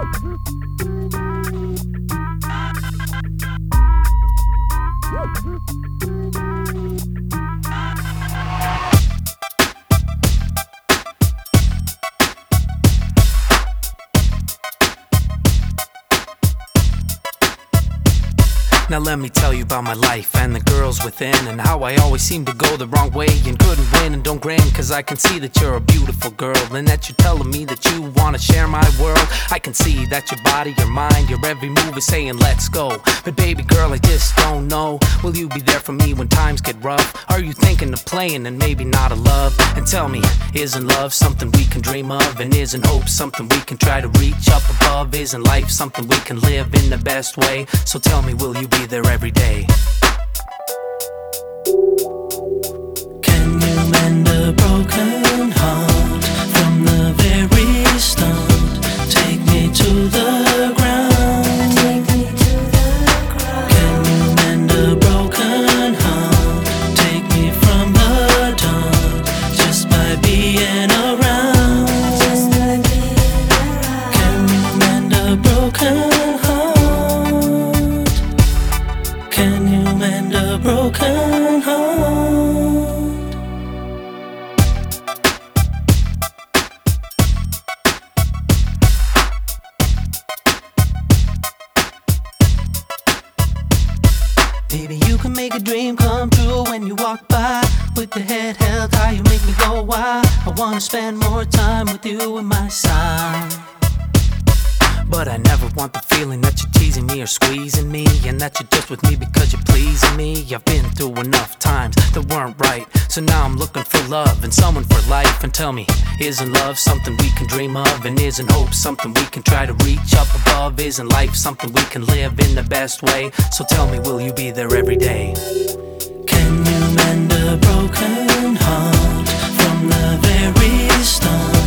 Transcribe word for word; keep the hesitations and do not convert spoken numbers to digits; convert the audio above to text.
Now let me tell you about my life and the girls within, and how I always seem to go the wrong way and couldn't win and don't grin, cause I can see that you're a beautiful girl and that you're telling me that you wanna share my world. I can see that your body, your mind, your every move is saying let's go. But baby girl, I just don't know, will you be there for me when times get rough? Are you thinking of playing and maybe not a love? And tell me, isn't love something we can dream of? And isn't hope something we can try to reach up above? Isn't life something we can live in the best way? So tell me, will you be there every day? Can you mend a broken heart from the very start? Take me to the ground. Take me to the ground. Can you mend a broken heart? Take me from the dark just by being around. Just by being around. Can you mend a broken heart? Can you mend a broken heart? Baby, you can make a dream come true when you walk by with your head held high. You make me go wild. I wanna spend more time with you in my side. But I never want the feeling that you're teasing me or squeezing me, and that you're just with me because you're pleasing me. I've been through enough times that weren't right, so now I'm looking for love and someone for life. And tell me, isn't love something we can dream of? And isn't hope something we can try to reach up above? Isn't life something we can live in the best way? So tell me, will you be there every day? Can you mend a broken heart from the very start?